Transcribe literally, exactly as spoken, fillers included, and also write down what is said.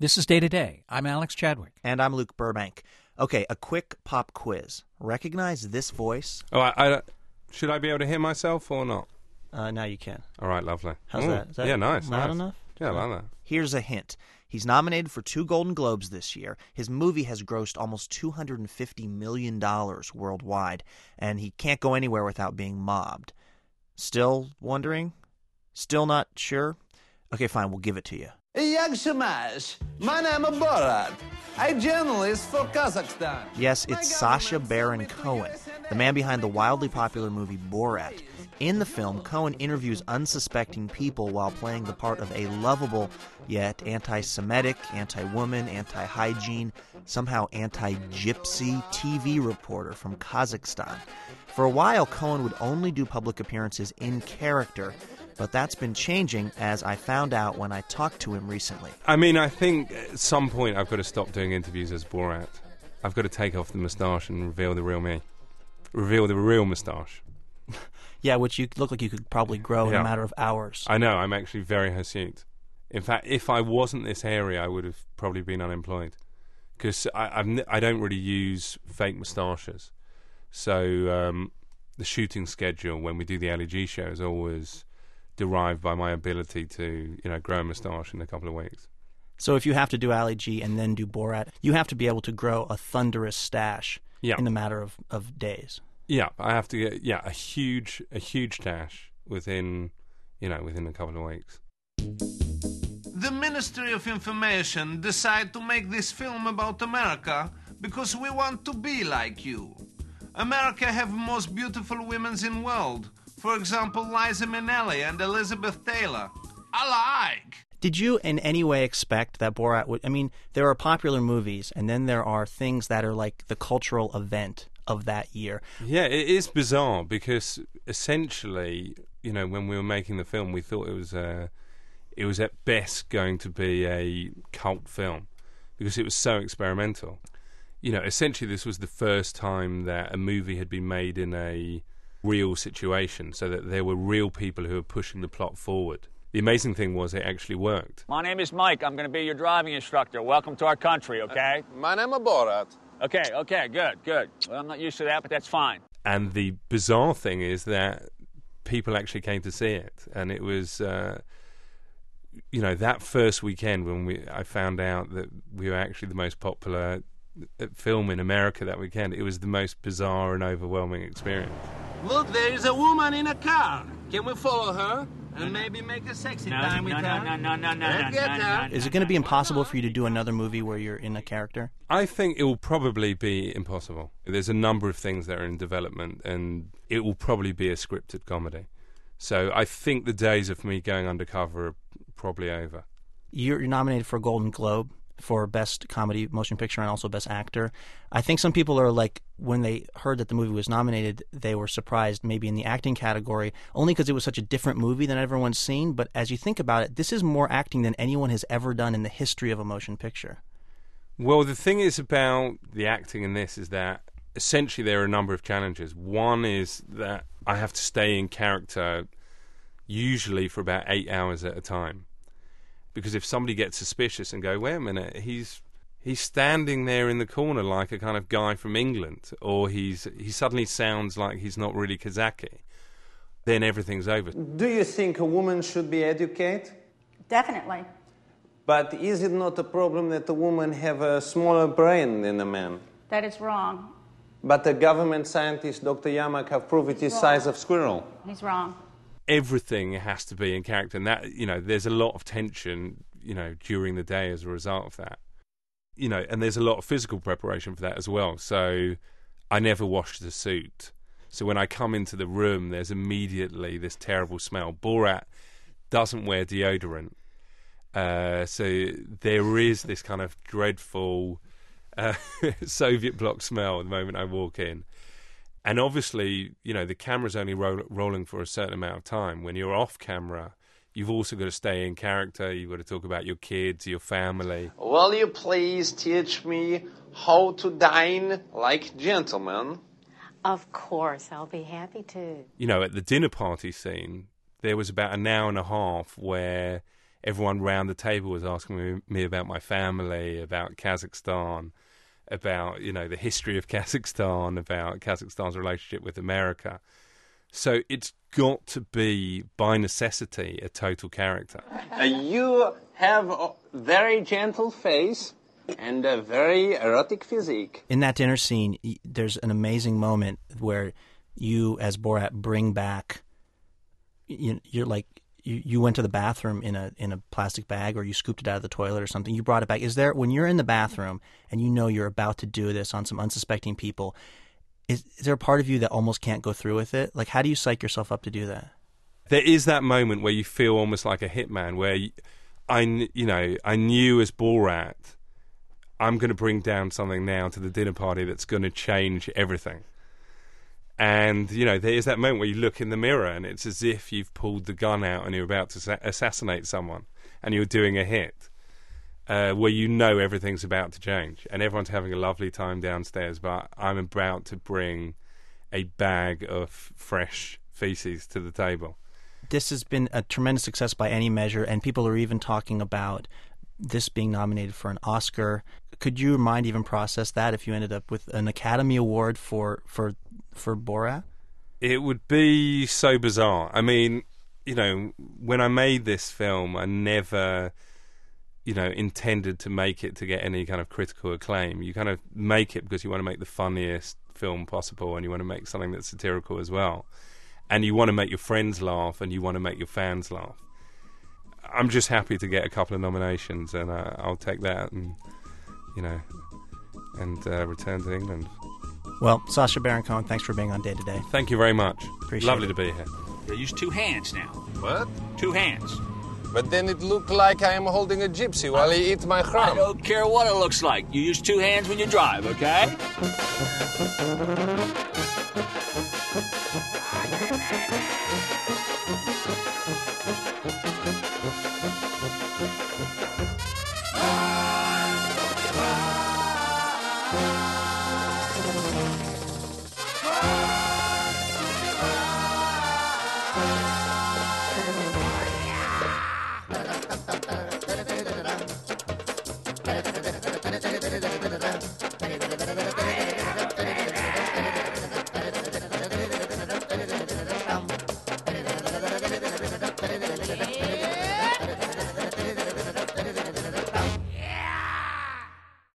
This is Day to Day. I'm Alex Chadwick. And I'm Luke Burbank. Okay, a quick pop quiz. Recognize this voice? Oh, I, I, should I be able to hear myself or not? Uh, now you can. All right, lovely. How's Ooh, that? Is that yeah, nice. loud nice. enough? Yeah, I like that. Here's a hint. He's nominated for two Golden Globes this year. His movie has grossed almost two hundred fifty million dollars worldwide, and he can't go anywhere without being mobbed. Still wondering? Still not sure? Okay, fine, we'll give it to you. Jak się masz? My name is Borat. I'm journalist for Kazakhstan. Yes, it's Sacha Baron Cohen, the man behind the wildly popular movie Borat. In the film, Cohen interviews unsuspecting people while playing the part of a lovable yet anti-Semitic, anti-woman, anti-hygiene, somehow anti-gypsy T V reporter from Kazakhstan. For a while, Cohen would only do public appearances in character, but that's been changing, as I found out when I talked to him recently. I mean, I think at some point I've got to stop doing interviews as Borat. I've got to take off the moustache and reveal the real me. Reveal the real moustache. Yeah, which you look like you could probably grow in Yeah. a matter of hours. I know, I'm actually very hirsute. In fact, if I wasn't this hairy, I would have probably been unemployed. Because I, I've n- I don't really use fake moustaches. So um, the shooting schedule when we do the L E G show is always derived by my ability to, you know, grow a moustache in a couple of weeks. So if you have to do Ali G and then do Borat, you have to be able to grow a thunderous stash Yeah. in a matter of, of days. Yeah, I have to get yeah a huge a huge dash within, you know, within a couple of weeks. The Ministry of Information decided to make this film about America because we want to be like you. America have most beautiful women in world. For example, Liza Minnelli and Elizabeth Taylor. I like. Did you in any way expect that Borat would... I mean, there are popular movies, and then there are things that are like the cultural event of that year. Yeah, it is bizarre because essentially, you know, when we were making the film, we thought it was uh, it was at best going to be a cult film because it was so experimental. You know, essentially this was the first time that a movie had been made in a real situation, so that there were real people who were pushing the plot forward. The amazing thing was it actually worked. My name is Mike. I'm going to be your driving instructor. Welcome to our country, okay? Uh, my name is Borat. Okay, okay, good, good. Well, I'm not used to that, but that's fine. And the bizarre thing is that people actually came to see it, and it was, uh, you know, that first weekend when we I found out that we were actually the most popular film in America that weekend. It was the most bizarre and overwhelming experience. Look, there is a woman in a car. Can we follow her and maybe make a sexy No, time with no, her? no, no, no, no, Let's no, get no, her. no, Is it going to be impossible for you to do another movie where you're in a character? I think it will probably be impossible. There's a number of things that are in development, and it will probably be a scripted comedy. So I think the days of me going undercover are probably over. You're, you're nominated for a Golden Globe for Best Comedy Motion Picture and also Best Actor. I think some people are like, when they heard that the movie was nominated, they were surprised maybe in the acting category, only because it was such a different movie than everyone's seen. But as you think about it, this is more acting than anyone has ever done in the history of a motion picture. Well, the thing is about the acting in this is that essentially there are a number of challenges. One is that I have to stay in character usually for about eight hours at a time. Because if somebody gets suspicious and go, wait a minute, he's he's standing there in the corner like a kind of guy from England, or he's he suddenly sounds like he's not really Kazaki, then everything's over. Do you think a woman should be educated? Definitely. But is it not a problem that a woman have a smaller brain than a man? That is wrong. But the government scientist, Doctor Yamak, have proved it is size of squirrel. He's wrong. Everything has to be in character, and that, you know, there's a lot of tension, you know, during the day as a result of that. You know, and there's a lot of physical preparation for that as well. So I never washed the suit. So when I come into the room, there's immediately this terrible smell. Borat doesn't wear deodorant. Uh, so there is this kind of dreadful uh, Soviet bloc smell the moment I walk in. And obviously, you know, the camera's only ro- rolling for a certain amount of time. When you're off camera, you've also got to stay in character. You've got to talk about your kids, your family. Will you please teach me how to dine like gentlemen? Of course, I'll be happy to. You know, at the dinner party scene, there was about an hour and a half where everyone round the table was asking me, me about my family, about Kazakhstan, about, you know, the history of Kazakhstan, about Kazakhstan's relationship with America. So it's got to be, by necessity, a total character. Uh, you have a very gentle face and a very erotic physique. In that dinner scene, y- there's an amazing moment where you, as Borat, bring back. You, you're like you, you went to the bathroom in a in a plastic bag, or you scooped it out of the toilet or something. You brought it back. Is there, when you're in the bathroom and you know you're about to do this on some unsuspecting people, is, is there a part of you that almost can't go through with it? Like, how do you psych yourself up to do that? There is that moment where you feel almost like a hitman, where you, I, you know, I knew as Borat, I'm going to bring down something now to the dinner party that's going to change everything. And, you know, there is that moment where you look in the mirror and it's as if you've pulled the gun out and you're about to sa- assassinate someone and you're doing a hit, uh, where you know everything's about to change and everyone's having a lovely time downstairs, but I'm about to bring a bag of fresh feces to the table. This has been a tremendous success by any measure, and people are even talking about this being nominated for an Oscar. Could you mind even process that if you ended up with an Academy Award for for for Borat? It would be so bizarre. I mean, you know, when I made this film, I never, you know, intended to make it to get any kind of critical acclaim. You kind of make it because you want to make the funniest film possible, and you want to make something that's satirical as well. And you want to make your friends laugh, and you want to make your fans laugh. I'm just happy to get a couple of nominations, and uh, I'll take that, and you know, and uh, return to England. Well, Sacha Baron Cohen, thanks for being on Day to Day. Thank you very much. Appreciate Lovely it. to be here. You use two hands now. What? Two hands. But then it looked like I am holding a gypsy while he eats my I crumb. don't care what it looks like. You use two hands when you drive, okay?